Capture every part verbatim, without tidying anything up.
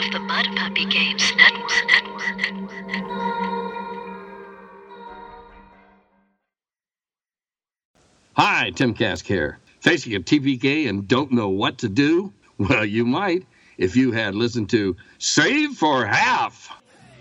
the Mud Puppy Games Network. Hi, Tim Kask here. Facing a T V gay and don't know what to do? Well, you might if you had listened to Save for Half.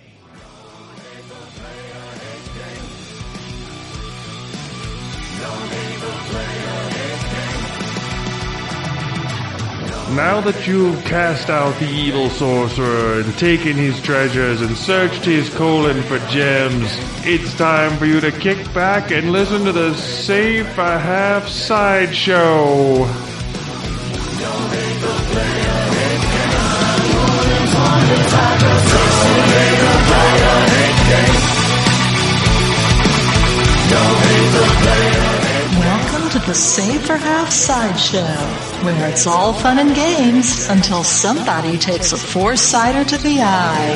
Now that you've cast out the evil sorcerer and taken his treasures and searched his colon for gems, it's time for you to kick back and listen to the Save for Half Sideshow. Welcome to the Save for Half Sideshow, where it's all fun and games until somebody takes a four-sider to the eye.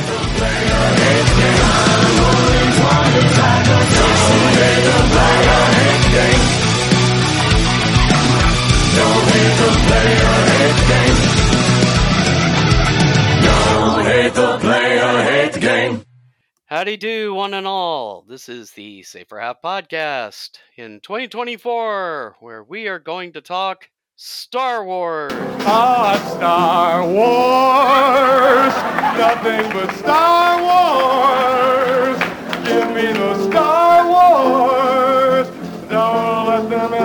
Howdy do, one and all. This is the Save for Half podcast in twenty twenty-four, where we are going to talk Star Wars. Ah, Star Wars! Nothing but Star Wars! Give me the Star Wars! Don't let them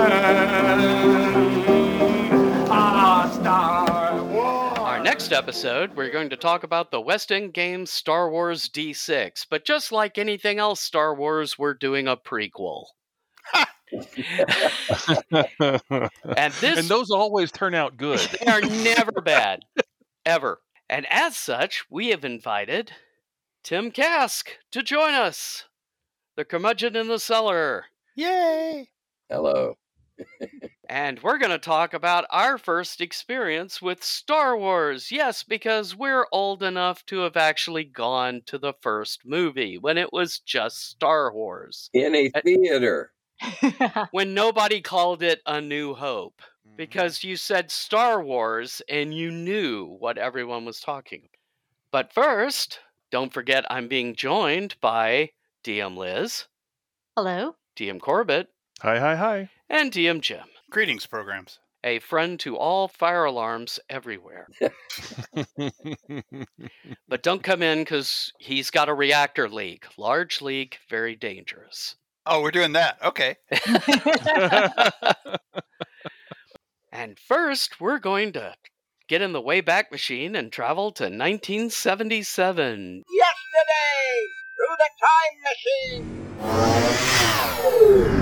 end! Ah, Star Wars! Our next episode, we're going to talk about the West End Games Star Wars D six, but just like anything else Star Wars, we're doing a prequel. and this and those always turn out good. They are never bad, ever. And as such, we have invited Tim Kask to join us, the curmudgeon in the cellar. Yay! Hello. And we're going to talk about our first experience with Star Wars. Yes, because we're old enough to have actually gone to the first movie when it was just Star Wars. In a theater. When nobody called it A New Hope. Because you said Star Wars and you knew what everyone was talking about. But first, don't forget I'm being joined by D M Liz. Hello. D M Corbett. Hi, hi, hi. And D M Jim. Greetings, programs. A friend to all fire alarms everywhere. But don't come in because he's got a reactor leak. Large leak, very dangerous. Oh, we're doing that. Okay. And first, we're going to get in the Wayback Machine and travel to nineteen seventy-seven. Yesterday, through the time machine.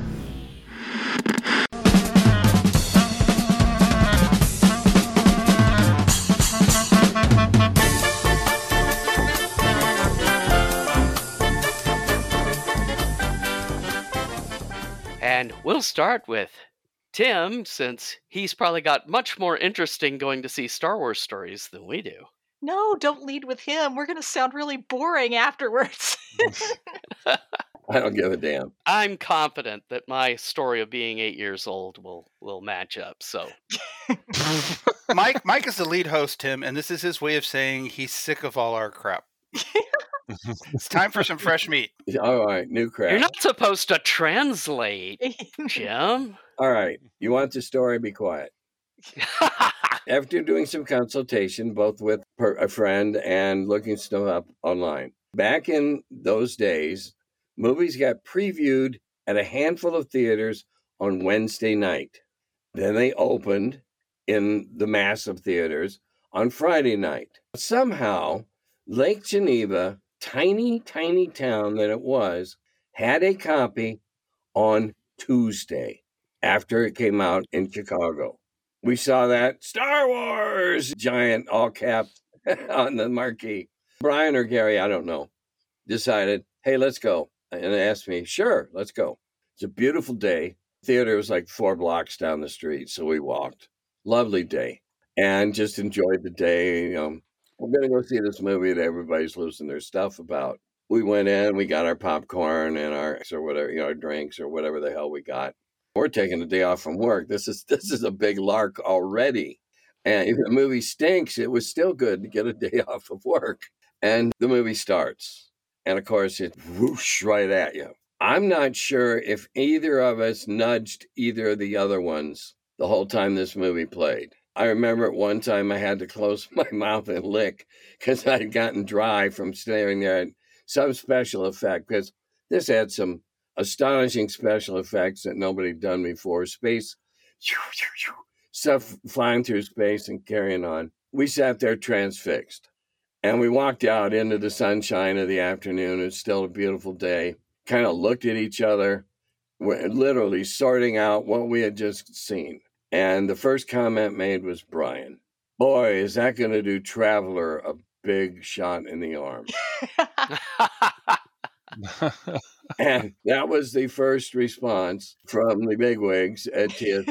And we'll start with Tim, since he's probably got much more interesting going to see Star Wars stories than we do. No, don't lead with him. We're going to sound really boring afterwards. I don't give a damn. I'm confident that my story of being eight years old will, will match up, so. Mike Mike is the lead host, Tim, and this is his way of saying he's sick of all our crap. It's time for some fresh meat. All right, new crap. You're not supposed to translate, Jim. All right, you want the story? Be quiet. After doing some consultation, both with a friend and looking stuff up online, back in those days, movies got previewed at a handful of theaters on Wednesday night. Then they opened in the massive theaters on Friday night. Somehow, Lake Geneva, tiny, tiny town that it was, had a copy on Tuesday after it came out in Chicago. We saw that Star Wars giant all cap on the marquee. Brian or Gary, I don't know, decided, hey, let's go. And asked me, sure, let's go. It's a beautiful day. Theater was like four blocks down the street, so we walked. Lovely day. And just enjoyed the day. You know, we're going to go see this movie that everybody's losing their stuff about. We went in, we got our popcorn and our, or whatever, you know, our drinks or whatever the hell we got. We're taking a day off from work. This is this is a big lark already. And if the movie stinks, it was still good to get a day off of work. And the movie starts. And of course, it whoosh right at you. I'm not sure if either of us nudged either of the other ones the whole time this movie played. I remember at one time I had to close my mouth and lick because I'd gotten dry from staring there at some special effect, because this had some astonishing special effects that nobody had done before. Space, stuff flying through space and carrying on. We sat there transfixed. And we walked out into the sunshine of the afternoon. It was still a beautiful day. Kind of looked at each other. We're literally sorting out what we had just seen. And the first comment made was Brian. Boy, is that going to do Traveler a big shot in the arm. And that was the first response from the bigwigs at T S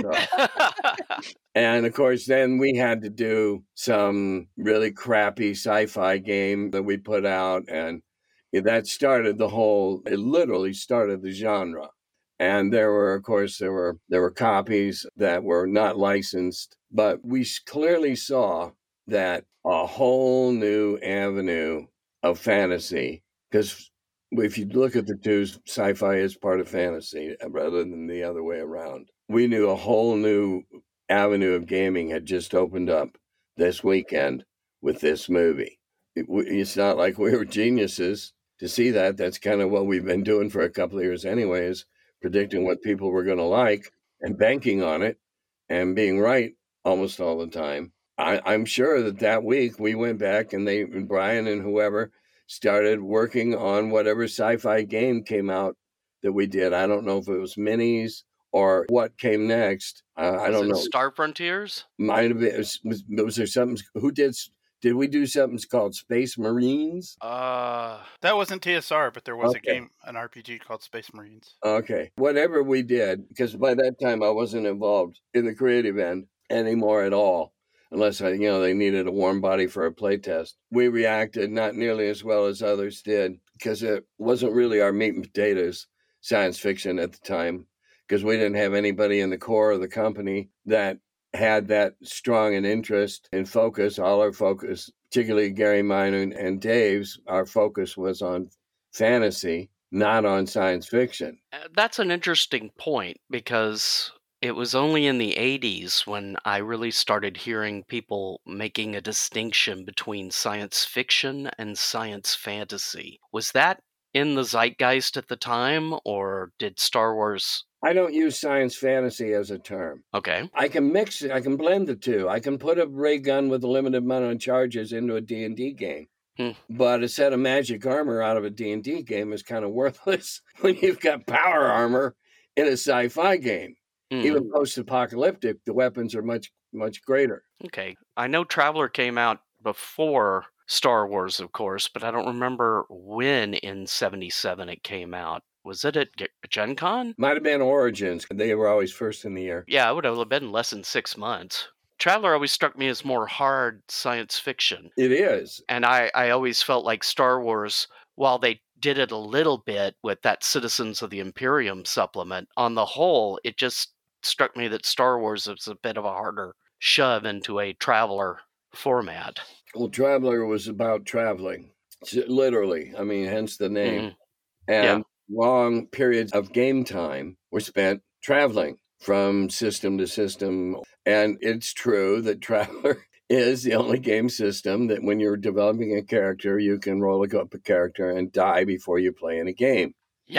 R. And of course, then we had to do some really crappy sci-fi game that we put out. And that started the whole, it literally started the genre. And there were, of course, there were there were copies that were not licensed, but we clearly saw that a whole new avenue of fantasy, because if you look at the two, sci-fi is part of fantasy rather than the other way around. We knew a whole new avenue of gaming had just opened up this weekend with this movie. It, it's not like we were geniuses to see that. That's kind of what we've been doing for a couple of years anyways, predicting what people were going to like and banking on it and being right almost all the time. I, I'm sure that that week we went back and they, and Brian and whoever started working on whatever sci-fi game came out that we did. I don't know if it was minis or what came next. Uh, I don't know. Star Frontiers? Might have been. Was, was, was there something? Who did? Did we do something called Space Marines? Uh, that wasn't T S R, but there was Okay. a game, an R P G called Space Marines. Okay. Whatever we did, because by that time I wasn't involved in the creative end anymore at all, unless I, you know, they needed a warm body for a play test. We reacted not nearly as well as others did, because it wasn't really our meat and potatoes science fiction at the time, because we didn't have anybody in the core of the company that had that strong an interest and focus. All our focus, particularly Gary, mine, and, and Dave's, our focus was on fantasy, not on science fiction. Uh, That's an interesting point, because it was only in the eighties when I really started hearing people making a distinction between science fiction and science fantasy. Was that in the zeitgeist at the time, or did Star Wars... I don't use science fantasy as a term. Okay. I can mix it. I can blend the two. I can put a ray gun with a limited amount of charges into a D and D game. Hmm. But a set of magic armor out of a D and D game is kind of worthless when you've got power armor in a sci-fi game. Hmm. Even post-apocalyptic, the weapons are much, much greater. Okay. I know Traveler came out before Star Wars, of course, but I don't remember when in seventy-seven it came out. Was it at Ge- Gen Con? Might have been Origins. They were always first in the year. Yeah, it would have been less than six months. Traveler always struck me as more hard science fiction. It is. And I, I always felt like Star Wars, while they did it a little bit with that Citizens of the Imperium supplement, on the whole, it just struck me that Star Wars was a bit of a harder shove into a Traveler format. Well, Traveler was about traveling, literally. I mean, hence the name. Mhm. And Yeah. long periods of game time were spent traveling from system to system. And it's true that Traveler is the only game system that when you're developing a character, you can roll up a character and die before you play in a game.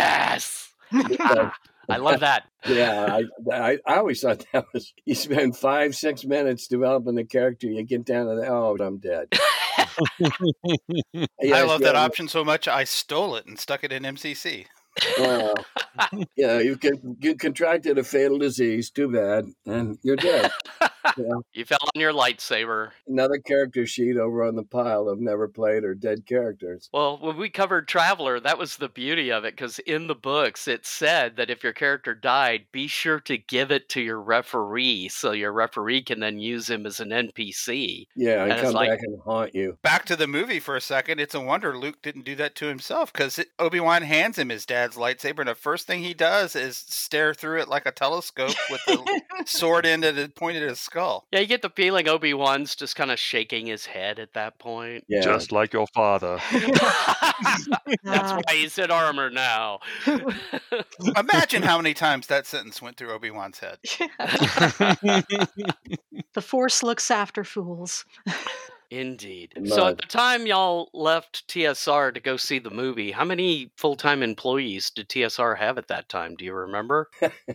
Yes! So, I love that. yeah, I, I, I always thought that was, you spend five, six minutes developing a character, you get down to the, oh, I'm dead. I Yes, love that yeah. option so much, I stole it and stuck it in M C C. Uh, yeah, you, can, you contracted a fatal disease. Too bad. And you're dead. Yeah. You fell on your lightsaber. Another character sheet over on the pile of never played or dead characters. Well, when we covered Traveler, that was the beauty of it, because in the books it said that if your character died, be sure to give it to your referee so your referee can then use him as an N P C. Yeah, and, And it's come like- back and haunt you. Back to the movie for a second. It's a wonder Luke didn't do that to himself, because Obi-Wan hands him his dad's lightsaber, and the first thing he does is stare through it like a telescope with the sword end at it pointed at his skull. Yeah, you get the feeling Obi-Wan's just kind of shaking his head at that point. Yeah. Just like your father. That's why he's in armor now. Imagine how many times that sentence went through Obi-Wan's head. The Force looks after fools. Indeed. It So at must. the time y'all left T S R to go see the movie, how many full-time employees did T S R have at that time? Do you remember?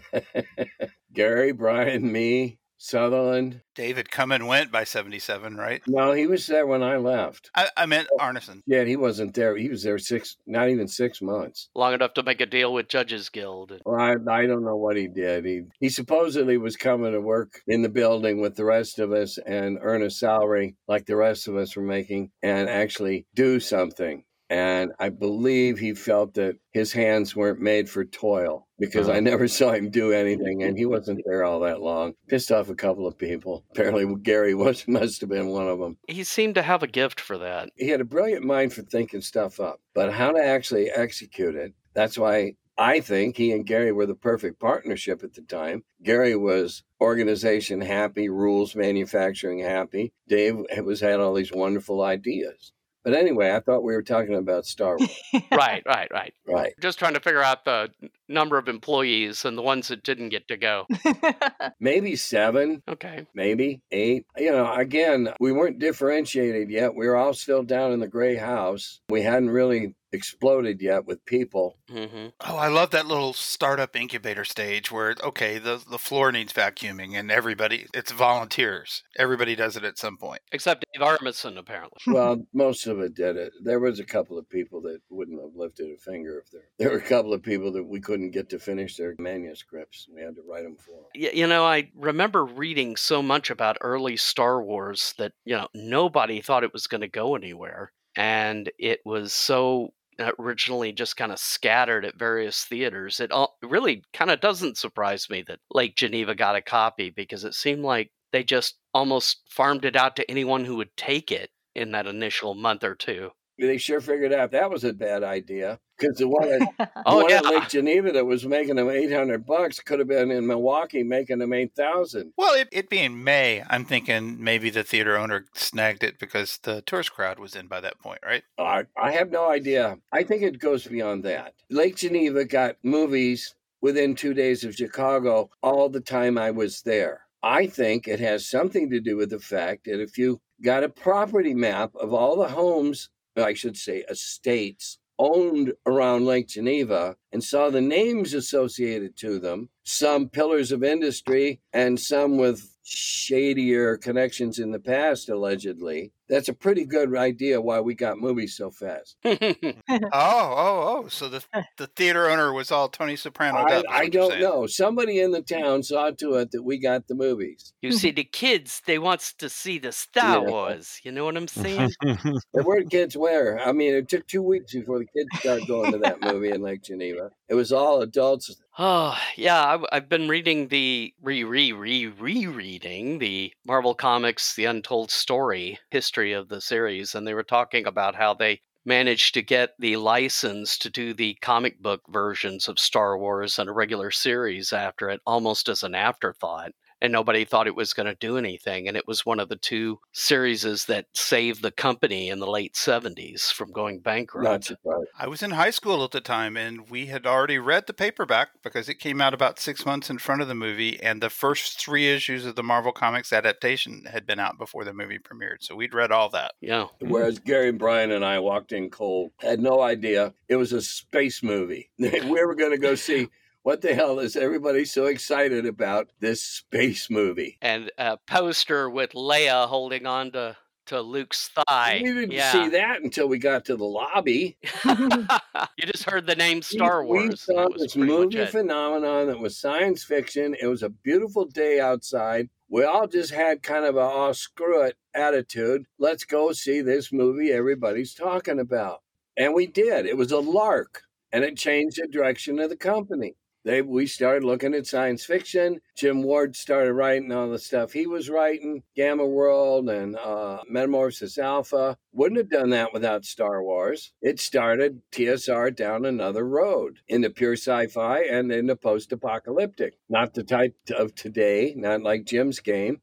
Gary, Brian, me, Sutherland. David come and went by seventy-seven, right? No, he was there when I left. I, I meant Arneson. Yeah, he wasn't there. He was there six, not even six months. Long enough to make a deal with Judges Guild. Well, I, I don't know what he did. He he supposedly was coming to work in the building with the rest of us and earn a salary like the rest of us were making and actually do something. And I believe he felt that his hands weren't made for toil because I never saw him do anything, and he wasn't there all that long. Pissed off a couple of people. Apparently, Gary was must have been one of them. He seemed to have a gift for that. He had a brilliant mind for thinking stuff up, but how to actually execute it, that's why I think he and Gary were the perfect partnership at the time. Gary was organization happy, rules manufacturing happy. Dave was had all these wonderful ideas. But anyway, I thought we were talking about Star Wars. Right, right, right. Right. Just trying to figure out the n- number of employees and the ones that didn't get to go. Maybe seven, Okay. maybe eight. You know, again, we weren't differentiated yet. We were all still down in the gray house. We hadn't really exploded yet with people. Mm-hmm. Oh, I love that little startup incubator stage where, okay, the, the floor needs vacuuming and everybody, it's volunteers. Everybody does it at some point. Except Dave Armisen, apparently. Well, most of it did it. There was a couple of people that wouldn't have lifted a finger if there. There were a couple of people that we couldn't get to finish their manuscripts. We had to write them for them. Y- You know, I remember reading so much about early Star Wars that, you know, nobody thought it was going to go anywhere. And it was so originally just kind of scattered at various theaters. It all, really kind of doesn't surprise me that Lake Geneva got a copy because it seemed like they just almost farmed it out to anyone who would take it in that initial month or two. They sure figured out that was a bad idea because the one at, the Oh, one yeah. at Lake Geneva that was making them eight hundred bucks could have been in Milwaukee making them eight thousand. Well, it, it being May, I'm thinking maybe the theater owner snagged it because the tourist crowd was in by that point, right? I, I have no idea. I think it goes beyond that. Lake Geneva got movies within two days of Chicago all the time I was there. I think it has something to do with the fact that if you got a property map of all the homes, I should say estates, owned around Lake Geneva and saw the names associated to them, some pillars of industry and some with shadier connections in the past, allegedly, that's a pretty good idea why we got movies so fast. Oh, oh, oh. So the the theater owner was all Tony Soprano. I, I don't know. Somebody in the town saw to it that we got the movies. You see, the kids, they wants to see the Star Yeah. Wars. You know what I'm saying? And where did kids where? I mean, it took two weeks before the kids started going to that movie in Lake Geneva. It was all adults. Oh, yeah, I've, I've been reading the re re re rereading the Marvel Comics The Untold Story history of the series, and they were talking about how they managed to get the license to do the comic book versions of Star Wars and a regular series after it, almost as an afterthought. And nobody thought it was going to do anything. And it was one of the two series that saved the company in the late seventies from going bankrupt. Not surprised. I was in high school at the time, and we had already read the paperback because it came out about six months in front of the movie, and the first three issues of the Marvel Comics adaptation had been out before the movie premiered. So we'd read all that. Yeah. Whereas Gary, Brian, and I walked in cold, had no idea it was a space movie. We were going to go see. What the hell is everybody so excited about this space movie? And a poster with Leia holding on to, to Luke's thigh. We didn't yeah. see that until we got to the lobby. You just heard the name Star We- Wars. We saw That was this pretty much movie it. phenomenon that was science fiction. It was a beautiful day outside. We all just had kind of a, oh, screw it attitude. Let's go see this movie everybody's talking about. And we did. It was a lark, and it changed the direction of the company. They, we started looking at science fiction. Jim Ward started writing all the stuff he was writing, Gamma World and uh, Metamorphosis Alpha. Wouldn't have done that without Star Wars. It started T S R down another road into pure sci-fi and into post-apocalyptic. Not the type of today, not like Jim's game,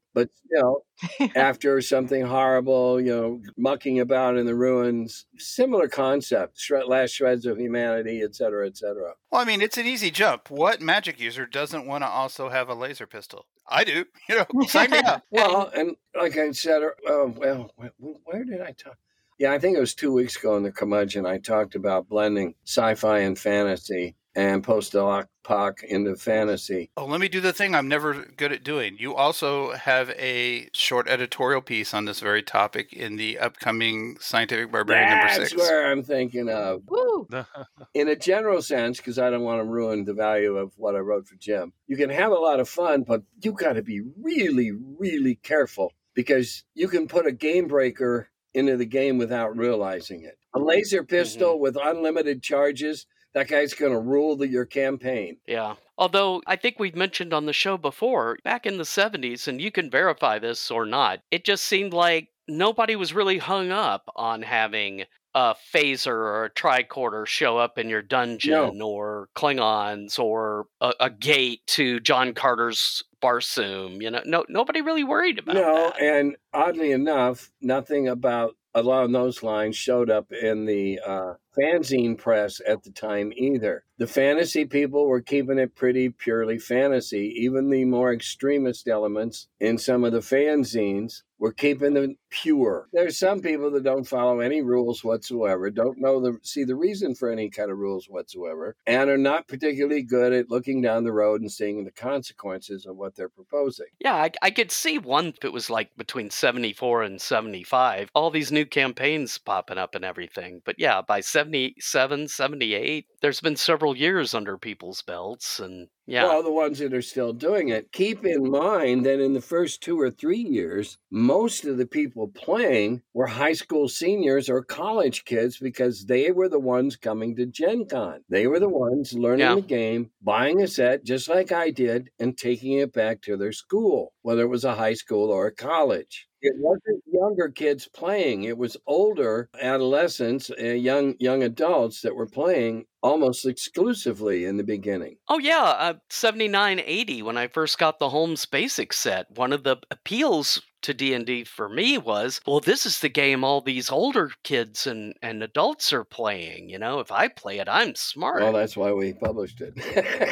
But still, after something horrible, you know, mucking about in the ruins, similar concept, shred, last shreds of humanity, et cetera, et cetera. Well, I mean, it's an easy jump. What magic user doesn't want to also have a laser pistol? I do. You know, sign me up. Well, and like I said, uh, well, where did I talk? Yeah, I think it was two weeks ago in the Curmudgeon, I talked about blending sci-fi and fantasy and post-apoc into fantasy. Oh, let me do the thing I'm never good at doing. You also have a short editorial piece on this very topic in the upcoming Scientific Barbarian That's number six. That's where I'm thinking of. Woo. In a general sense, because I don't want to ruin the value of what I wrote for Jim, you can have a lot of fun, but you got to be really, really careful because you can put a game breaker into the game without realizing it. A laser pistol mm-hmm. with unlimited charges, that guy's going to rule the, your campaign. Yeah. Although I think we've mentioned on the show before, back in the seventies, and you can verify this or not, it just seemed like nobody was really hung up on having a phaser or a tricorder show up in your dungeon, no. or Klingons, or a, a gate to John Carter's Barsoom. You know, no, nobody really worried about no, that. No, and oddly enough, nothing about along those lines showed up in the uh, fanzine press at the time either. The fantasy people were keeping it pretty purely fantasy. Even the more extremist elements in some of the fanzines were keeping them pure. There's some people that don't follow any rules whatsoever, don't know the see the reason for any kind of rules whatsoever, and are not particularly good at looking down the road and seeing the consequences of what they're proposing. Yeah, I, I could see one if it was like between seventy-four and seventy-five, all these new campaigns popping up and everything. But yeah, by seventy-seven, seventy-eight, there's been several years under people's belts, and yeah. Well, the ones that are still doing it. Keep in mind that in the first two or three years, most of the people playing were high school seniors or college kids because they were the ones coming to Gen Con. They were the ones learning Yeah. the game, buying a set just like I did, and taking it back to their school, whether it was a high school or a college. It wasn't younger kids playing. It was older adolescents, uh, young young adults that were playing almost exclusively in the beginning. Oh yeah, uh, seventy-nine, eighty, when I first got the Holmes Basic set, one of the appeals to D and D for me was, well, this is the game all these older kids and, and adults are playing. You know, if I play it, I'm smart. Well, that's why we published it.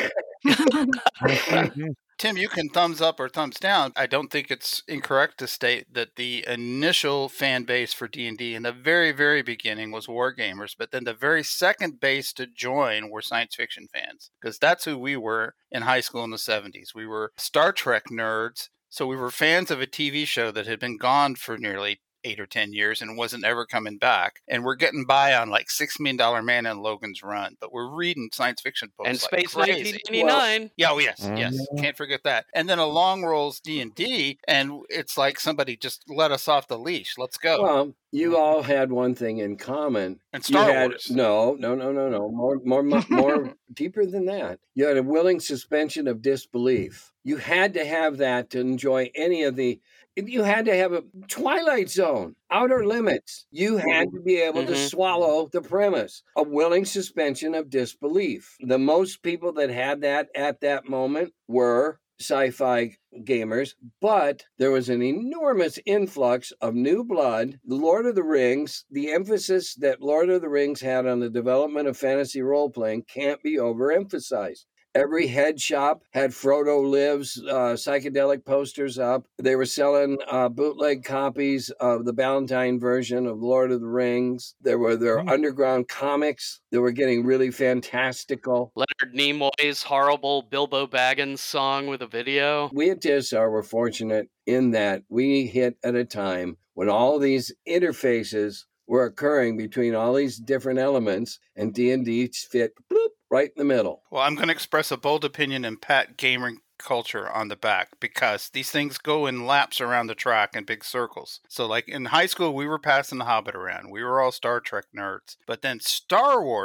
Tim, you can thumbs up or thumbs down. I don't think it's incorrect to state that the initial fan base for D and D in the very, very beginning was wargamers, but then the very second base to join were science fiction fans, because that's who we were in high school in the seventies. We were Star Trek nerds, so we were fans of a T V show that had been gone for nearly eight or ten years and wasn't ever coming back. And we're getting by on like Six Million Dollar Man and Logan's Run, but we're reading science fiction books and like Space crazy. nineteen ninety-nine. Well, yeah, oh yes, yes. Can't forget that. And then along rolls D and D, and it's like somebody just let us off the leash. Let's go. Well, you all had one thing in common. And Star you had, Wars. No, no, no, no, no. More, more, more deeper than that. You had a willing suspension of disbelief. You had to have that to enjoy any of the. You had to have a Twilight Zone, Outer Limits. You had to be able Mm-hmm. to swallow the premise, a willing suspension of disbelief. The most people that had that at that moment were sci-fi gamers, but there was an enormous influx of new blood. The Lord of the Rings, the emphasis that Lord of the Rings had on the development of fantasy role-playing can't be overemphasized. Every head shop had Frodo Lives uh, psychedelic posters up. They were selling uh, bootleg copies of the Ballantine version of Lord of the Rings. There were their mm. underground comics that were getting really fantastical. Leonard Nimoy's horrible Bilbo Baggins song with a video. We at T I S R were fortunate in that we hit at a time when all these interfaces were occurring between all these different elements, and D and D fit bloop, right in the middle. Well, I'm going to express a bold opinion and pat gaming culture on the back, because these things go in laps around the track in big circles. So like in high school, we were passing the Hobbit around. We were all Star Trek nerds. But then Star Wars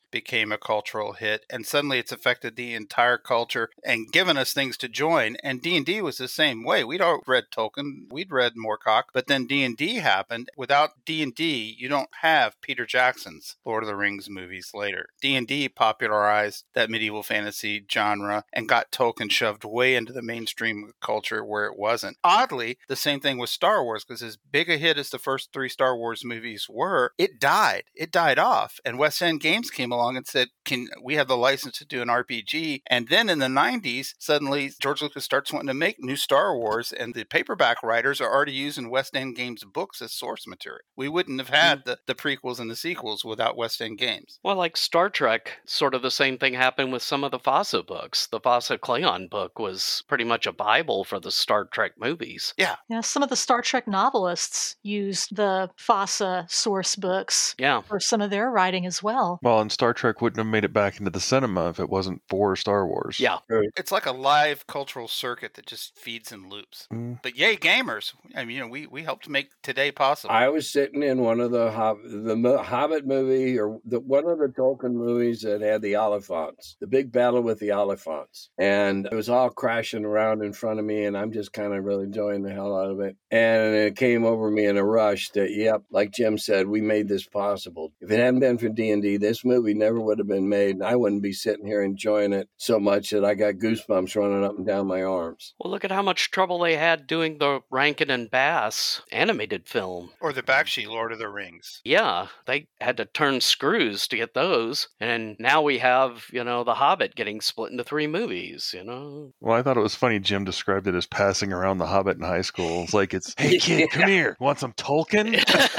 became a cultural hit, and suddenly it's affected the entire culture and given us things to join. And D and D was the same way. We'd all read Tolkien, we'd read Moorcock, but then D and D happened. Without D and D, you don't have Peter Jackson's Lord of the Rings movies later. D and D popularized that medieval fantasy genre and got Tolkien shoved way into the mainstream culture where it wasn't. Oddly, the same thing with Star Wars, because as big a hit as the first three Star Wars movies were, it died. It died off. And West End Games came along and said, can we have the license to do an R P G? And then in the nineties, suddenly George Lucas starts wanting to make new Star Wars, and the paperback writers are already using West End Games books as source material. We wouldn't have had the, the prequels and the sequels without West End Games. Well, like Star Trek, sort of the same thing happened with some of the Fossa books. The Fossa Klingon book was pretty much a Bible for the Star Trek movies. Yeah. Yeah, some of the Star Trek novelists used the Fossa source books Yeah. for some of their writing as well. Well, and Star Trek wouldn't have made it back into the cinema if it wasn't for Star Wars. Yeah. It's like a live cultural circuit that just feeds and loops. Mm. But yay, gamers. I mean, you know, we, we helped make today possible. I was sitting in one of the Hob- the Mo- Hobbit movie, or the, one of the Tolkien movies that had the Oliphants, the big battle with the Oliphants. And it was all crashing around in front of me, and I'm just kind of really enjoying the hell out of it. And it came over me in a rush that, yep, like Jim said, we made this possible. If it hadn't been for D and D, this movie never would have been made, and I wouldn't be sitting here enjoying it so much that I got goosebumps running up and down my arms. Well, look at how much trouble they had doing the Rankin and Bass animated film. Or the Bakshi Lord of the Rings. Yeah, they had to turn screws to get those. And now we have, you know, The Hobbit getting split into three movies, you know? Well, I thought it was funny Jim described it as passing around The Hobbit in high school. It's like, it's, hey kid, come here. Want some Tolkien?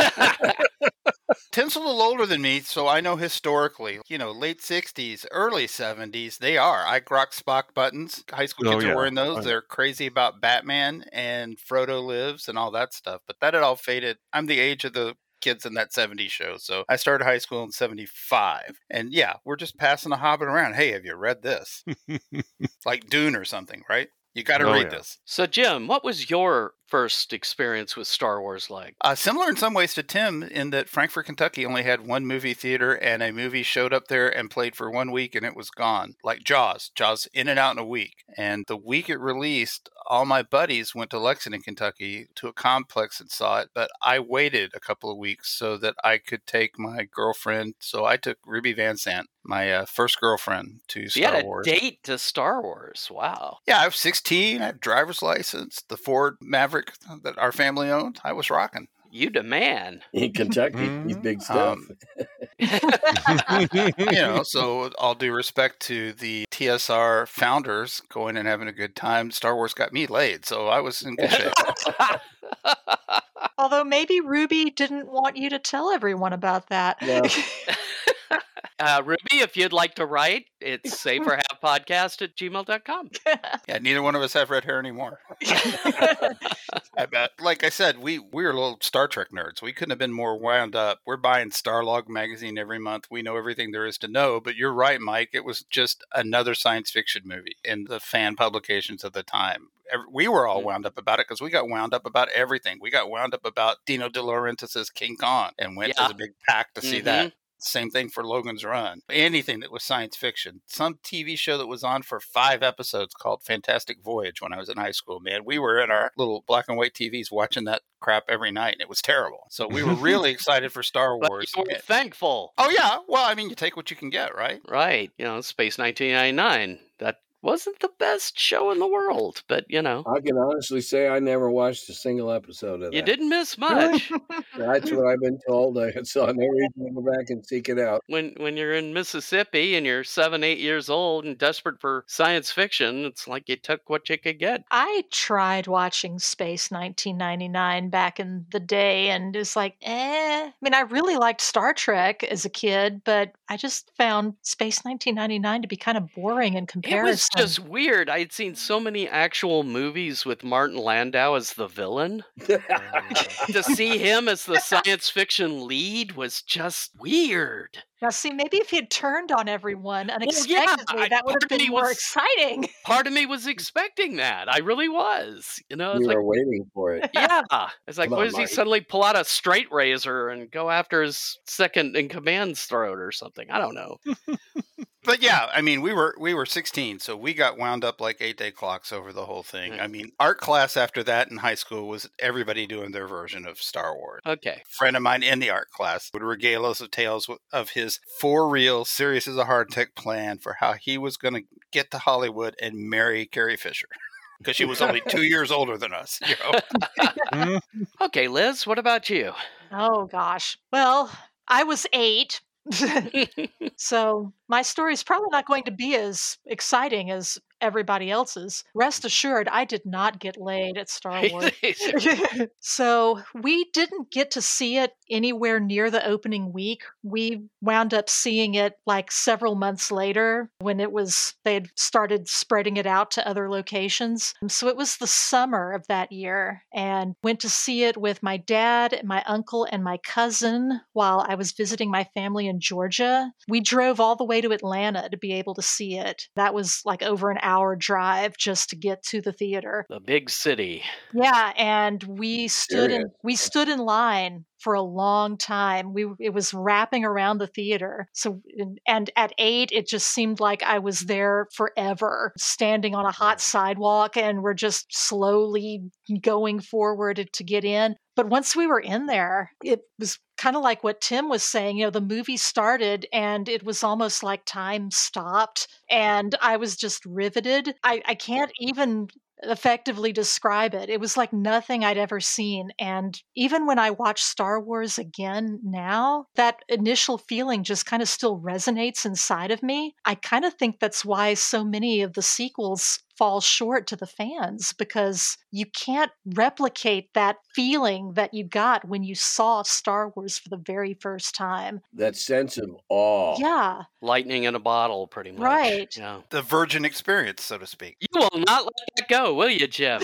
Tim's a little older than me, so I know historically, you know, late sixties, early seventies, they are. I rock Spock buttons. High school Oh, kids yeah. are wearing those. Oh, yeah. They're crazy about Batman and Frodo Lives and all that stuff. But that had all faded. I'm the age of the kids in that seventies show. So I started high school in seventy-five. And yeah, we're just passing the Hobbit around. Hey, have you read this? Like Dune or something, right? You got to Oh, read yeah. this. So, Jim, what was your first experience with Star Wars like? Uh, similar in some ways to Tim, in that Frankfort, Kentucky only had one movie theater, and a movie showed up there and played for one week and it was gone. Like Jaws. Jaws in and out in a week. And the week it released, all my buddies went to Lexington, Kentucky to a complex and saw it, but I waited a couple of weeks so that I could take my girlfriend. So I took Ruby Van Sant, my uh, first girlfriend, to So you Star had a Wars. date to Star Wars. Wow. Yeah, I was sixteen. I had a driver's license. The Ford Maverick that our family owned, I was rocking. You the man. In Kentucky, he's big stuff. Um, you know, so all due respect to the T S R founders going and having a good time, Star Wars got me laid, so I was in good shape. Although maybe Ruby didn't want you to tell everyone about that. Well, Uh, Ruby, if you'd like to write, it's saveforhalfpodcast at gmail dot com. Yeah, neither one of us have red hair anymore. I bet. Like I said, we, we were little Star Trek nerds. We couldn't have been more wound up. We're buying Starlog magazine every month. We know everything there is to know. But you're right, Mike. It was just another science fiction movie in the fan publications of the time. Every- We were all wound up about it because we got wound up about everything. We got wound up about Dino De Laurentiis' King Kong and went Yeah. to the big pack to see Mhm. that. Same thing for Logan's Run. Anything that was science fiction. Some T V show that was on for five episodes called Fantastic Voyage when I was in high school, man. We were in our little black and white T Vs watching that crap every night, and it was terrible. So we were really excited for Star But Wars. you were thankful. Oh, yeah. Well, I mean, you take what you can get, right? Right. You know, Space nineteen ninety-nine. That wasn't the best show in the world, but, you know, I can honestly say I never watched a single episode of that. you didn't miss much. That's what I've been told. I saw no reason to go back and seek it out. when when you're in Mississippi and you're seven, eight years old and desperate for science fiction, it's like you took what you could get. I tried watching Space nineteen ninety-nine back in the day, and it's like, eh. I mean, I really liked Star Trek as a kid, but I just found Space nineteen ninety-nine to be kind of boring in It comparison. awesome. just weird. I had seen so many actual movies with Martin Landau as the villain. To see him as the science fiction lead was just weird. Now, see, maybe if he had turned on everyone yeah, unexpectedly, I- that would part have of been me more was- exciting. Part of me was expecting that. I really was. You know, it's You like, were waiting for it. yeah. It's like, Come what on, does he Marty. suddenly pull out a straight razor and go after his second in command's throat or something? I don't know. But yeah, I mean, we were we were sixteen, so we got wound up like eight day clocks over the whole thing. Mm. I mean, art class after that in high school was everybody doing their version of Star Wars. Okay. A friend of mine in the art class would regale us of tales of his for real, serious as a hardtack plan for how he was going to get to Hollywood and marry Carrie Fisher. Because she was only two years older than us. You know? Okay, Liz, what about you? Oh, gosh. Well, I was eight. So my story is probably not going to be as exciting as everybody else's. Rest assured, I did not get laid at Star Wars. So we didn't get to see it anywhere near the opening week. We wound up seeing it like several months later when it was, they had started spreading it out to other locations. So it was the summer of that year, and went to see it with my dad, my uncle, and my cousin while I was visiting my family in Georgia. We drove all the way to Atlanta to be able to see it. That was like over an hour drive just to get to the theater. The big city. Yeah, and we stood in Serious. we stood in line for a long time. We it was wrapping around the theater. So and- and at eight, it just seemed like I was there forever, standing on a hot sidewalk, and we're just slowly going forward to get in. But once we were in there, it was kind of like what Tim was saying. You know, the movie started and it was almost like time stopped, and I was just riveted. I, I can't even effectively describe it. It was like nothing I'd ever seen. And even when I watch Star Wars again now, that initial feeling just kind of still resonates inside of me. I kind of think that's why so many of the sequels fall short to the fans, because you can't replicate that feeling that you got when you saw Star Wars for the very first time. That sense of awe. Yeah, Lightning in a bottle, pretty much. Right. Yeah. The virgin experience, so to speak. You will not let that go, will you, Jim?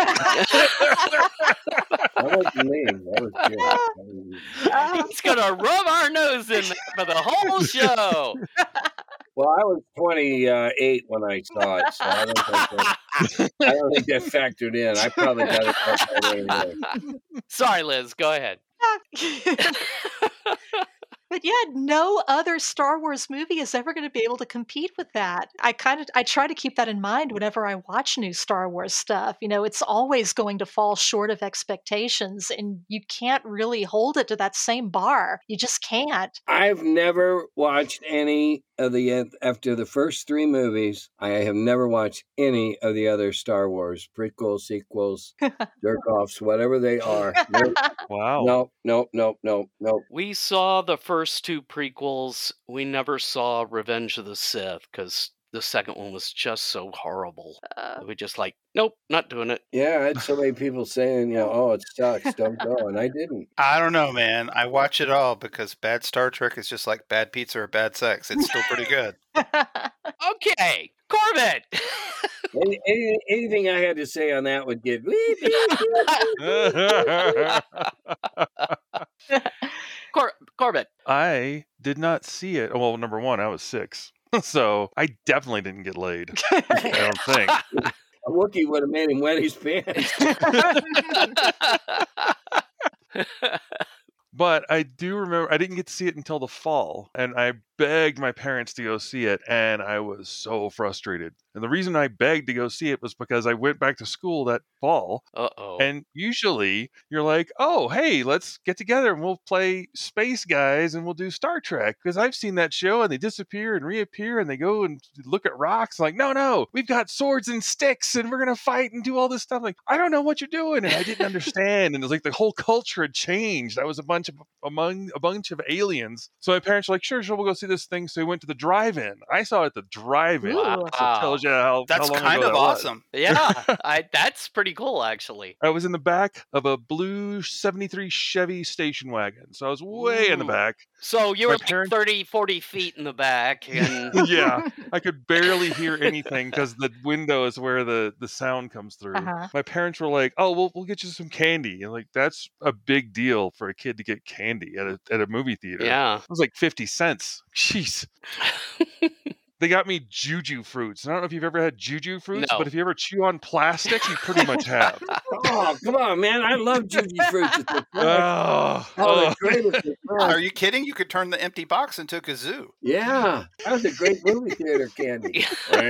That wasn't me. That was Jim. That was- He's gonna rub our nose in there for the whole show. Well, I was twenty-eight when I saw it, so I don't think that, I don't think that factored in. I probably got it factored in anyway. Sorry, Liz. Go ahead. But yeah, no other Star Wars movie is ever going to be able to compete with that. I kind of I try to keep that in mind whenever I watch new Star Wars stuff. You know, it's always going to fall short of expectations, and you can't really hold it to that same bar. You just can't. I've never watched any of the after the first three movies. I have never watched any of the other Star Wars prequels, sequels, jerk offs, whatever they are. Nope, Wow. nope, nope, nope, nope, nope. We saw the first two prequels. We never saw Revenge of the Sith because the second one was just so horrible. Uh, We just like, nope, not doing it. Yeah, I had so many people saying, you know, oh, it sucks, don't go, and I didn't. I don't know, man. I watch it all because bad Star Trek is just like bad pizza or bad sex. It's still pretty good. Okay, Corbett. Any, any, anything I had to say on that would get. Beep, beep, beep. Cor- Corbett. I did not see it. Well, number one, I was six. So I definitely didn't get laid. I don't think. A Wookiee would have made him wet his pants. But I do remember I didn't get to see it until the fall, and I begged my parents to go see it, and I was so frustrated. And the reason I begged to go see it was because I went back to school that fall, Uh-oh. and usually you're like, oh, hey, let's get together and we'll play Space Guys and we'll do Star Trek, because I've seen that show and they disappear and reappear and they go and look at rocks. Like, no, no, we've got swords and sticks and we're going to fight and do all this stuff. Like, I don't know what you're doing. And I didn't understand. And it was like the whole culture had changed. I was a bunch of among a bunch of aliens. So my parents were like, sure, sure, we'll go see this thing. So we went to the drive-in. I saw it at the drive-in. Ooh. So it tells tells you how, That's how long kind ago of that was. awesome. Yeah, I, that's pretty cool, actually. I was in the back of a blue seventy-three Chevy station wagon, so I was way in the Ooh. back. So you My were like parents- thirty, forty feet in the back, and Yeah, I could barely hear anything because the window is where the, the sound comes through. Uh-huh. My parents were like, "Oh, we'll we'll get you some candy," and like that's a big deal for a kid to get candy at a at a movie theater. yeah. It was like fifty cents. Jeez. They got me juju fruits. I don't know if you've ever had juju fruits, No. but if you ever chew on plastic, you pretty much have. Oh, come on, man. I love Juji fruits. It's the Oh, oh, oh. the greatest. Are you kidding? You could turn the empty box into a kazoo. Yeah, that was a great movie theater candy.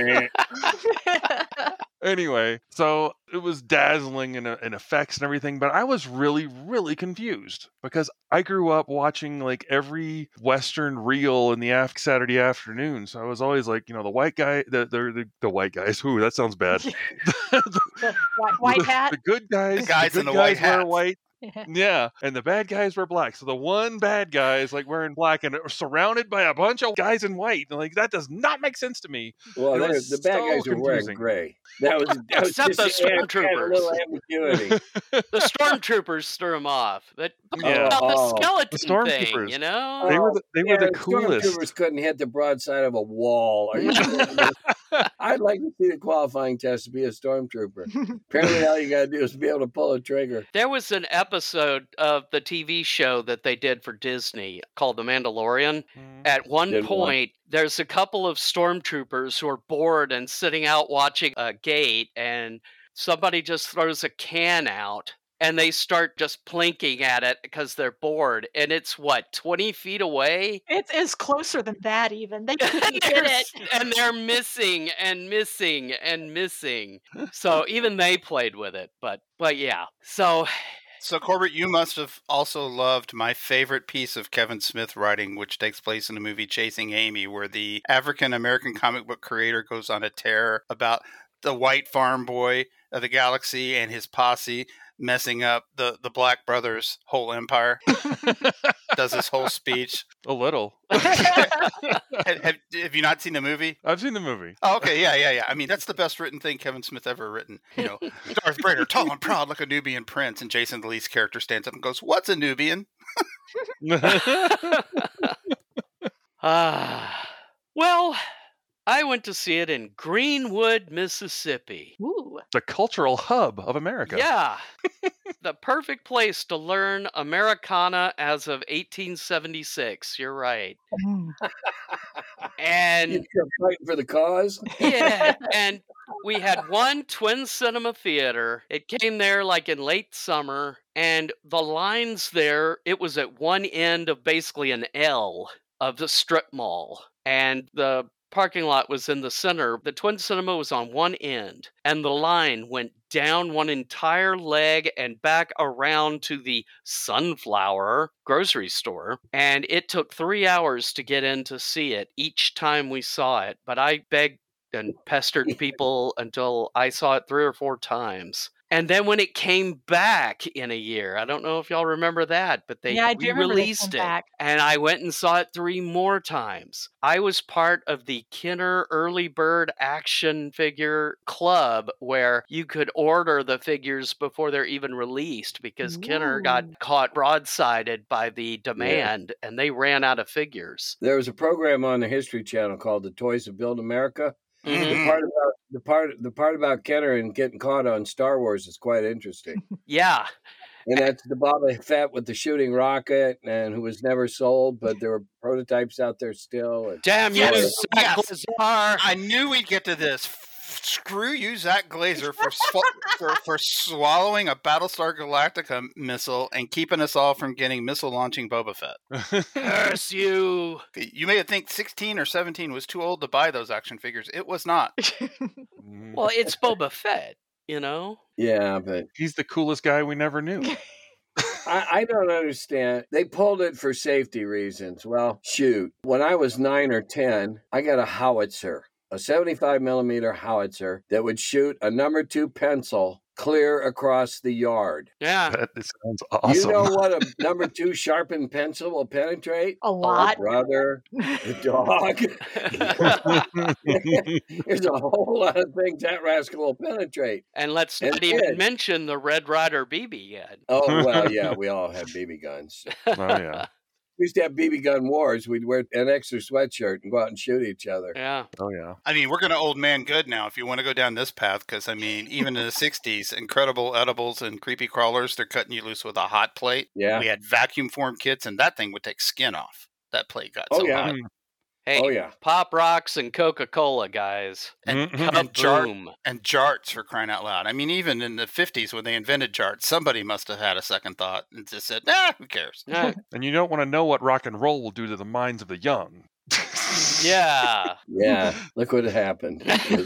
Anyway, so it was dazzling in, in effects and everything, but I was really, really confused because I grew up watching like every Western reel in the af- Saturday afternoon. So I was always like, you know, the white guy, the the the, the white guys. Ooh, that sounds bad. The white, white the, hat. The good guys, The guys the in good the white guys wear hats. white. Yeah, and the bad guys were black. So the one bad guy is like wearing black and surrounded by a bunch of guys in white. And like that does not make sense to me. Well, It they're- was the bad so guys were wearing confusing. gray. That was, that was Except just the to add- add a little ambiguity. The stormtroopers threw him off. But Yeah. about the Oh, skeleton the thing, stormtroopers. you know? They were the, they yeah, were the the coolest. stormtroopers couldn't hit the broadside of a wall. Are you kidding me? I'd like to see the qualifying test to be a stormtrooper. Apparently, all you got to do is be able to pull a trigger. There was an episode of the T V show that they did for Disney called The Mandalorian. At one Didn't watch. point, there's a couple of stormtroopers who are bored and sitting out watching a gate, and somebody just throws a can out. And they start just plinking at it because they're bored. And it's what, twenty feet away? It is closer than that, even. They and, couldn't they're, get it. and they're missing and missing and missing. So even they played with it. But but yeah. So So, Corbett, you must have also loved my favorite piece of Kevin Smith writing, which takes place in the movie Chasing Amy, where the African-American comic book creator goes on a tear about the white farm boy of the galaxy and his posse messing up the, the Black Brothers' whole empire. Does this whole speech. A little. have, have, have you not seen the movie? I've seen the movie. Oh, okay, yeah, yeah, yeah. I mean, that's the best written thing Kevin Smith ever written. You know, Darth Vader, tall and proud like a Nubian prince, and Jason Lee's character stands up and goes, "What's a Nubian?" Ah, well, I went to see it in Greenwood, Mississippi. Ooh. The cultural hub of America. Yeah. The perfect place to learn Americana as of eighteen seventy-six. You're right. Mm. And You kept fighting for the cause. yeah, and we had one twin cinema theater. It came there like in late summer, and the lines there, it was at one end of basically an L of the strip mall. And the parking lot was in the center. The twin cinema was on one end, and the line went down one entire leg and back around to the Sunflower grocery store. And it took three hours to get in to see it each time we saw it. But I begged and pestered people until I saw it three or four times. And then when it came back in a year, I don't know if y'all remember that, but they Yeah, I do remember they re-released came it. back. And I went and saw it three more times. I was part of the Kenner Early Bird Action Figure Club, where you could order the figures before they're even released, because Kenner got Ooh. caught broadsided by the demand, and they ran out of figures. There was a program on the History Channel called "The Toys That Build America." Mhm. The part about the part the part about Kenner and getting caught on Star Wars is quite interesting. Yeah. And that's the Boba Fett with the shooting rocket, and who was never sold, but there were prototypes out there still. And Damn you, Yes, Zach yes. Lazar. I knew we'd get to this. F- Screw you, Zach Glazer, for, sw- for for swallowing a Battlestar Galactica missile and keeping us all from getting missile launching Boba Fett. Curse you. You may think sixteen or seventeen was too old to buy those action figures. It was not. Well, it's Boba Fett, you know? yeah, but He's the coolest guy we never knew. I, I don't understand. They pulled it for safety reasons. Well, shoot. When I was nine or ten, I got a howitzer. a seventy-five millimeter howitzer that would shoot a number two pencil clear across the yard. Yeah. That sounds awesome. You know what a number two sharpened pencil will penetrate? A lot. Oh, brother, the dog. There's a whole lot of things that rascal will penetrate. And let's And not it even did. mention the Red Ryder B B gun. Oh, well, yeah, we all had B B guns. Oh, yeah. We used to have B B gun wars. We'd wear an extra sweatshirt and go out and shoot each other. Yeah. Oh, yeah. I mean, we're going to old man good now if you want to go down this path, because, I mean, even in the sixties, incredible edibles and creepy crawlers, they're cutting you loose with a hot plate. Yeah. We had vacuum form kits, and that thing would take skin off. That plate got Oh, so yeah. hot. Hey, Oh, yeah. Pop Rocks and Coca-Cola, guys. And, Mhm. and, jar- Kaboom. and jarts, for crying out loud. I mean, even in the fifties when they invented jarts, somebody must have had a second thought and just said, nah, who cares? Yeah. And you don't want to know what rock and roll will do to the minds of the young. Yeah. Yeah. Look what happened. It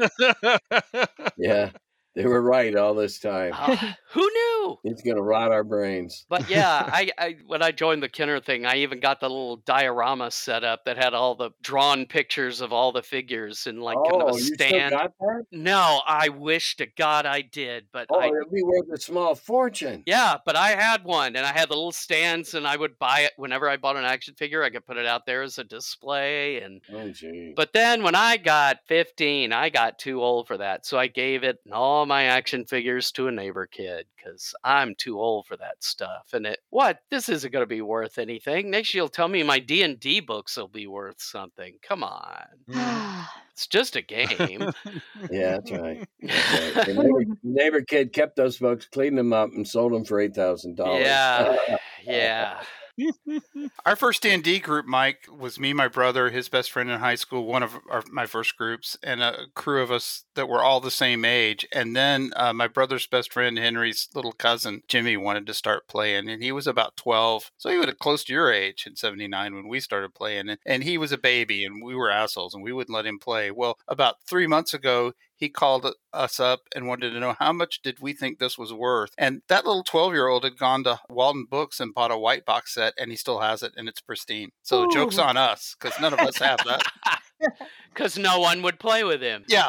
was- yeah. They were right all this time. Ah, who knew? It's going to rot our brains. But yeah, I, I when I joined the Kenner thing, I even got the little diorama set up that had all the drawn pictures of all the figures and like kind of Oh, a you still stand. got that? No, I wish to God I did, but Oh, I it'd be worth a small fortune. yeah, but I had one and I had the little stands and I would buy it whenever I bought an action figure. I could put it out there as a display and Oh, gee. but then when I got fifteen, I got too old for that. So I gave it and all my action figures to a neighbor kid because I'm too old for that stuff. And it, what? This isn't going to be worth anything. Next year you'll tell me my D and D books will be worth something. Come on. It's just a game. Yeah, that's right. That's right. The neighbor, neighbor kid kept those books, cleaned them up, and sold them for eight thousand dollars. Yeah. Yeah. Our first D and D group, Mike, was me, my brother, his best friend in high school, one of our, my first groups, and a crew of us that were all the same age. And then uh, my brother's best friend, Henry's little cousin, Jimmy, wanted to start playing, and he was about twelve. So he was close to your age in seventy-nine when we started playing. And, and he was a baby, and we were assholes, and we wouldn't let him play. Well, about three months ago, he called us up and wanted to know how much did we think this was worth. And that little twelve-year-old had gone to Walden Books and bought a white box set, and he still has it, and it's pristine. So the joke's on us, because none of us have that. Because no one would play with him. Yeah.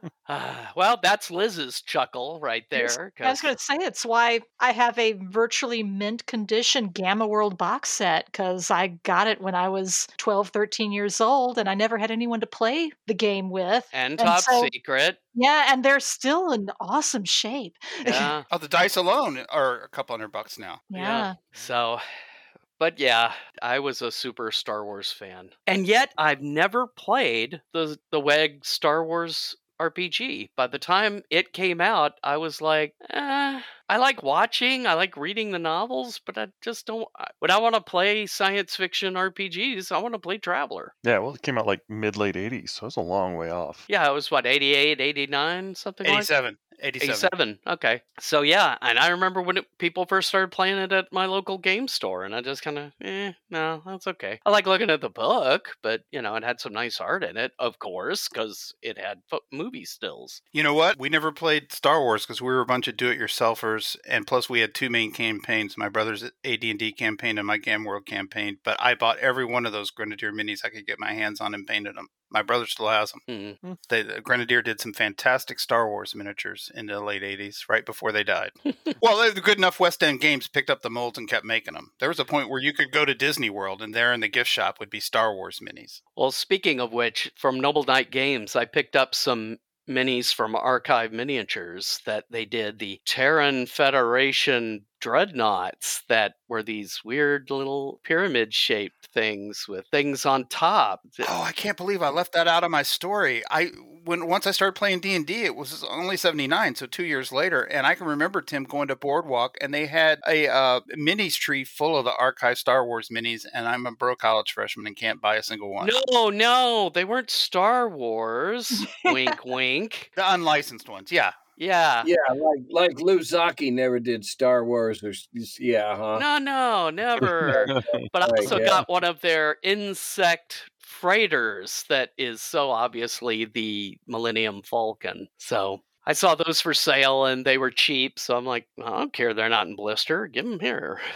Uh, well, that's Liz's chuckle right I was- there. I was 'cause- going to say it's why I have a virtually mint condition Gamma World box set because I got it when I was twelve, thirteen years old and I never had anyone to play the game with. and and Top so- Secret. Yeah, and they're still in awesome shape. Yeah. Oh, the dice alone are a couple hundred bucks now. Yeah. So, but yeah, I was a super Star Wars fan. And yet I've never played the the W E G Star Wars R P G. By the time it came out, I was like, eh, I like watching, I like reading the novels, but I just don't. I- When I want to play science fiction R P Gs, I want to play Traveler. Yeah, well, it came out like mid late eighties, so it's a long way off. Yeah, it was what, eighty-eight, eighty-nine, something like that? eighty-seven. eighty-seven. eighty-seven. Okay. So yeah, and I remember when it, people first started playing it at my local game store, and I just kind of, eh, no, that's okay. I like looking at the book, but you know, it had some nice art in it, of course, because it had fo- movie stills. You know what? We never played Star Wars because we were a bunch of do-it-yourselfers, and plus we had two main campaigns, my brother's A D and D campaign and my Gam World campaign, but I bought every one of those Grenadier minis I could get my hands on and painted them. My brother still has them. Hmm. They, the Grenadier did some fantastic Star Wars miniatures in the late eighties, right before they died. Well, they were good enough. West End Games picked up the molds and kept making them. There was a point where you could go to Disney World, and there in the gift shop would be Star Wars minis. Well, speaking of which, from Noble Knight Games, I picked up some minis from Archive Miniatures that they did, the Terran Federation dreadnoughts that were these weird little pyramid shaped things with things on top. Oh, I can't believe I left that out of my story. I when once I started playing D and D, it was only seventy-nine, so two years later, and I can remember Tim going to Boardwalk, and they had a uh, minis tree full of the Archive Star Wars minis, and I'm a broke college freshman and can't buy a single one. No, no, they weren't Star Wars. Wink, wink. The unlicensed ones, yeah. Yeah. Yeah, like like Lou Zocchi never did Star Wars or s- yeah, huh? No, no, never. But I Right, also yeah. got one of their insect freighters that is so obviously the Millennium Falcon. So I saw those for sale and they were cheap. So I'm like, I don't care. They're not in blister. Give them here.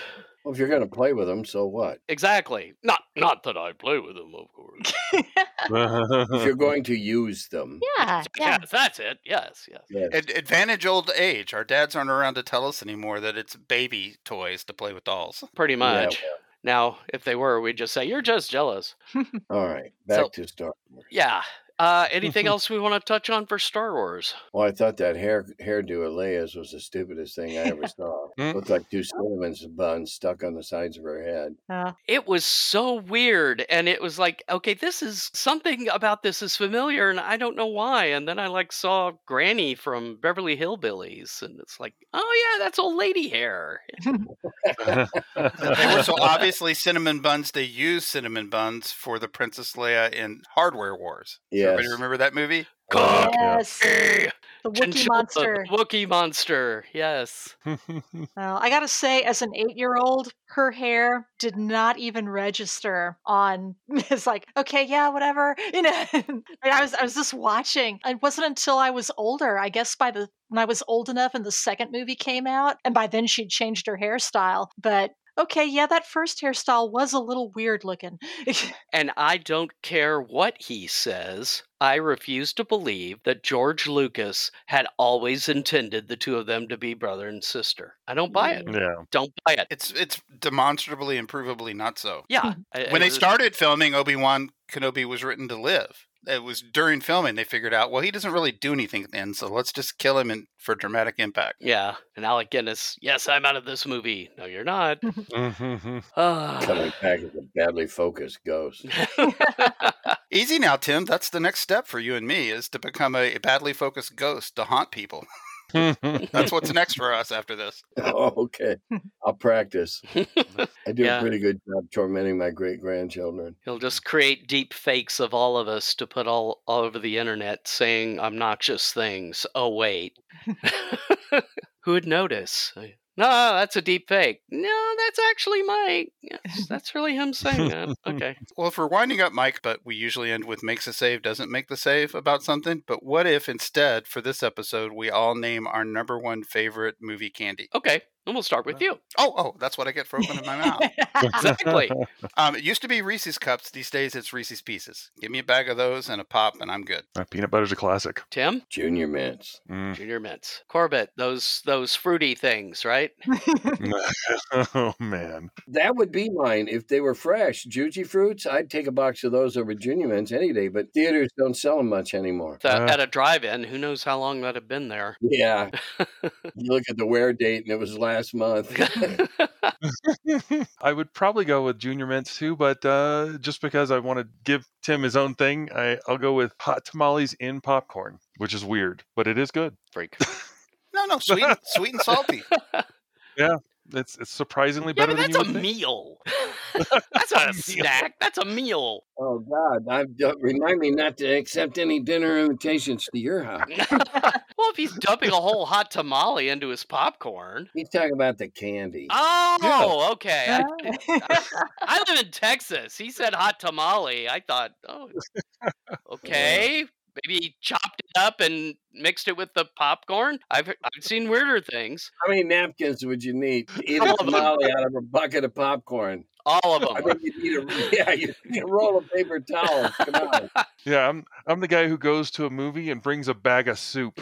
Well, if you're going to play with them, so what? Exactly. Not not that I play with them, of course. If you're going to use them. Yeah, yeah. Yes, that's it. Yes, yes. Yes. Ad- advantage old age. Our dads aren't around to tell us anymore that it's baby toys to play with dolls. Pretty much. Yeah, Now, if they were, we'd just say, you're just jealous. All right. Back So- to Star Wars. Yeah. Uh, anything else we want to touch on for Star Wars? Well, I thought that hair hairdo of Leia's was the stupidest thing I ever saw. Hmm? Looked like two cinnamon buns stuck on the sides of her head. Uh, It was so weird, and it was like, okay, this is something about this is familiar, and I don't know why. And then I like saw Granny from Beverly Hillbillies, and it's like, oh yeah, that's old lady hair. They were so obviously cinnamon buns. They used cinnamon buns for the Princess Leia in Hardware Wars. Does Yes. Everybody remember that movie? yes. Eh, The Wookiee Chinchilla, monster. the Wookiee monster. Yes. Well, I gotta say, as an eight-year-old, her hair did not even register on. It's like, okay, yeah, whatever. You know, and I was, I was just watching. It wasn't until I was older, I guess, by the when I was old enough and the second movie came out, and by then she'd changed her hairstyle. But okay, yeah, that first hairstyle was a little weird looking. And I don't care what he says. I refuse to believe that George Lucas had always intended the two of them to be brother and sister. I don't buy it. Yeah. Don't buy it. It's it's demonstrably and provably not so. Yeah. I- When I- they started filming, Obi-Wan Kenobi was written to live. It was during filming they figured out, well, he doesn't really do anything at the end, so let's just kill him in, for dramatic impact. Yeah. And Alec Guinness, yes, I'm out of this movie. No, you're not. Mhm. Ah. Coming back as a badly focused ghost. Easy now, Tim. That's the next step for you and me, is to become a badly focused ghost to haunt people. That's what's next for us after this. Oh, okay. I'll practice. I do Yeah. a pretty good job tormenting my great grandchildren. He'll just create deep fakes of all of us to put all, all over the internet saying obnoxious things. Oh, wait. Who would notice? I- No, that's a deep fake. No, that's actually Mike. Yes, that's really him saying that. Okay. Well, if we're winding up, Mike, but we usually end with makes a save, doesn't make the save about something. But what if instead, for this episode, we all name our number one favorite movie candy? Okay. And we'll start with you. Oh, oh, that's what I get for opening my mouth. Exactly. Um, it used to be Reese's Cups. These days, it's Reese's Pieces. Give me a bag of those and a pop, and I'm good. Uh, Peanut butter's a classic. Tim? Junior mints. Mm. Junior Mints. Corbett, those those fruity things, right? Oh, man. That would be mine if they were fresh. Juji fruits, I'd take a box of those over Junior mints any day, but theaters don't sell them much anymore. So Uh. at a drive-in, who knows how long that had been there? Yeah. You look at the wear date and it was last month. I would probably go with Junior Mints too, but uh, just because I want to give Tim his own thing, I, I'll go with hot tamales in popcorn, which is weird, but it is good. Freak. No, no, sweet, sweet and salty. It's it's surprisingly Yeah, better but than that's you a would think. meal. That's not a Meal. snack. That's a meal. Oh, God. I, don't, remind me not to accept any dinner invitations to your house. Well, if he's dumping a whole hot tamale into his popcorn. He's talking about the candy. Oh, okay. I, I, I live in Texas. He said hot tamale. I thought, oh, okay. Maybe he chopped it up and mixed it with the popcorn. I've I've seen weirder things. How many napkins would you need to eat All a of them. tamale out of a bucket of popcorn? All of I them. think you need a, yeah, you need a roll of paper towels. Come on. Yeah, I'm I'm the guy who goes to a movie and brings a bag of soup.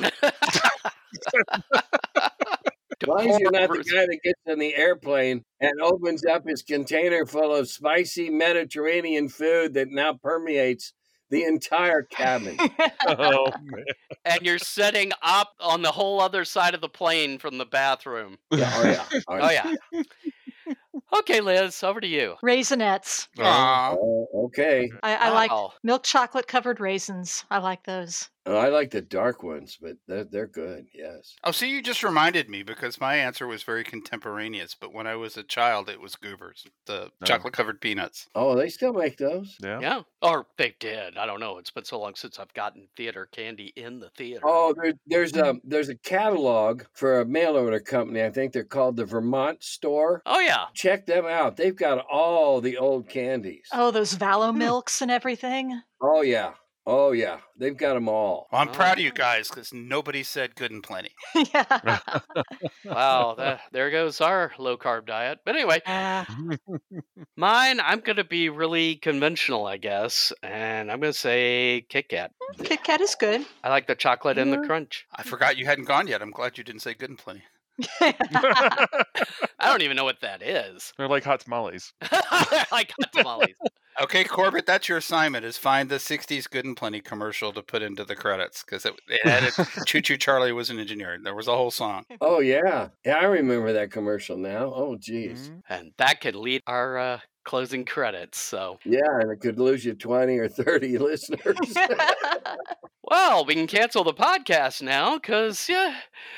As long as you're not the guy that gets on the airplane and opens up his container full of spicy Mediterranean food that now permeates the entire cabin. Oh man. And you're setting up on the whole other side of the plane from the bathroom. Yeah, oh, yeah. Oh, Oh, yeah. Okay, Liz, over to you. Raisinets. Aw. Oh, okay. I, I like Wow. milk chocolate covered raisins. I like those. Oh, I like the dark ones, but they're, they're good, yes. Oh, see, you just reminded me because my answer was very contemporaneous. But when I was a child, it was Goobers, the Oh. chocolate-covered peanuts. Oh, they still make those? Yeah. Yeah. Or they did. I don't know. It's been so long since I've gotten theater candy in the theater. Oh, there, there's a there's a catalog for a mail order company. I think they're called the Vermont Store. Oh, yeah. Check them out. They've got all the old candies. Oh, those Valo milks and everything. Oh, yeah. Oh, yeah. They've got them all. Well, I'm Oh. proud of you guys because nobody said good and plenty. yeah. Wow, that, there goes our low carb diet. But anyway, Uh, mine, I'm going to be really conventional, I guess. And I'm going to say Kit Kat. Kit Kat is good. I like the chocolate and the Yeah. crunch. I forgot you hadn't gone yet. I'm glad you didn't say good and plenty. I don't even know what that is. They're like hot tamales. I like hot tamales. Okay, Corbett, that's your assignment: is find the sixties good and plenty commercial to put into the credits because it, it had it, "Choo Choo Charlie was an engineer." There was a whole song. Oh, yeah. Yeah, I remember that commercial now. Oh, geez. Mhm. And that could lead our uh, closing credits. So, Yeah, and it could lose you twenty or thirty listeners. well, we can cancel the podcast now because, yeah.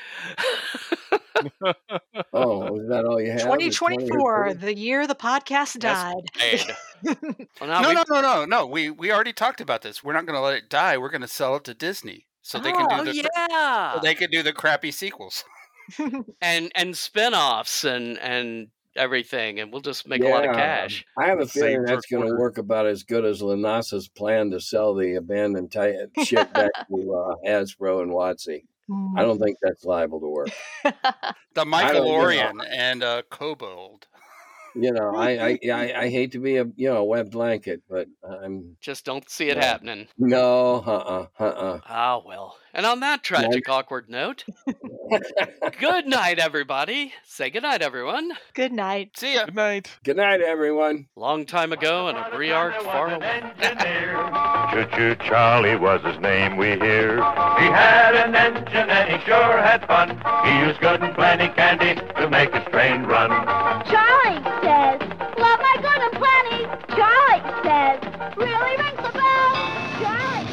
Oh, was that all you had? twenty Was twenty or twenty-four, thirty? the year the podcast died. That's paid. Well, now No, we- no, no, no, no. We we already talked about this. We're not going to let it die. We're going to sell it to Disney so they can oh, do the cra- yeah. so they can do the crappy sequels. and and spin-offs and and everything, and we'll just make a lot of Yeah. cash. I have a Save feeling for a that's going to quarter. work about as good as Lanasa's plan to sell the abandoned ti- ship back to uh, Hasbro and Watsy. I don't think that's liable to work. The I don't, you Michaelorian and uh, Kobold. You know, I I, yeah, I I hate to be a you know wet blanket, but I'm Just don't see it Yeah. happening. no, uh, uh, uh, Ah, well. And on that tragic, awkward note, good night, everybody. Say good night, everyone. Good night. See ya. Good night. Good night, everyone. Long time ago in a Briard far away. Choo-choo Charlie was his name, we hear. He had an engine and he sure had fun. He used good and plenty candy to make his train run. Charlie says, love my good and plenty. Charlie says, really rings the bell. Charlie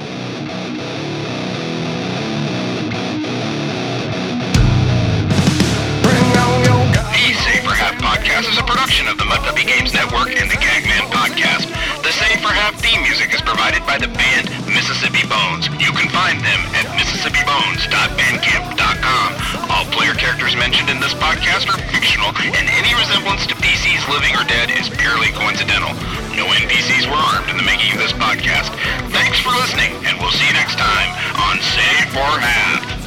The Save for Half podcast is a production of the Mud Puppy Games Network and the Gagman Podcast. The Save for Half theme music is provided by the band Mississippi Bones. You can find them at mississippi bones dot bandcamp dot com. All player characters mentioned in this podcast are fictional, and any resemblance to P Cs living or dead is purely coincidental. No N P Cs were harmed in the making of this podcast. Thanks for listening, and we'll see you next time on Save for Half.